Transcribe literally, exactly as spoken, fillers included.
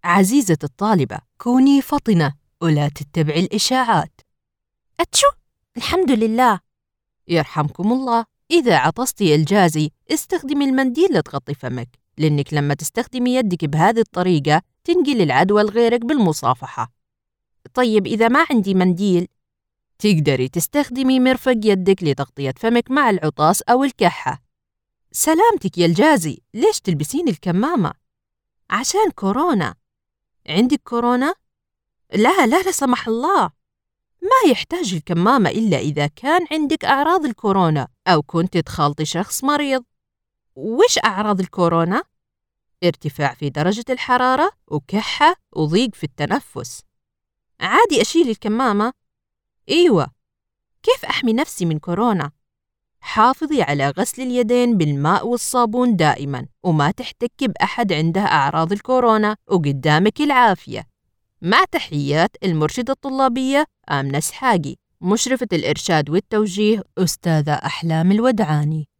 عزيزة الطالبة، كوني فطنة ولا تتبعي الإشاعات. أتشو، الحمد لله. يرحمكم الله. إذا عطستي الجازي استخدمي المنديل لتغطي فمك، لأنك لما تستخدمي يدك بهذه الطريقة تنقل العدوى لغيرك بالمصافحة. طيب إذا ما عندي منديل؟ تقدري تستخدمي مرفق يدك لتغطية فمك مع العطاس أو الكحة. سلامتك يا الجازي، ليش تلبسين الكمامة؟ عشان كورونا. عندك كورونا؟ لا لا لا سمح الله. ما يحتاج الكمامة إلا إذا كان عندك أعراض الكورونا أو كنت تخالطي شخص مريض. وش أعراض الكورونا؟ ارتفاع في درجة الحرارة وكحة وضيق في التنفس. عادي أشيل الكمامة؟ أيوة. كيف أحمي نفسي من كورونا؟ حافظي على غسل اليدين بالماء والصابون دائما، وما تحتكي بأحد عنده أعراض الكورونا، وقدامك العافية. مع تحيات المرشدة الطلابية آمنة سحاقي، مشرفة الإرشاد والتوجيه أستاذة أحلام الودعاني.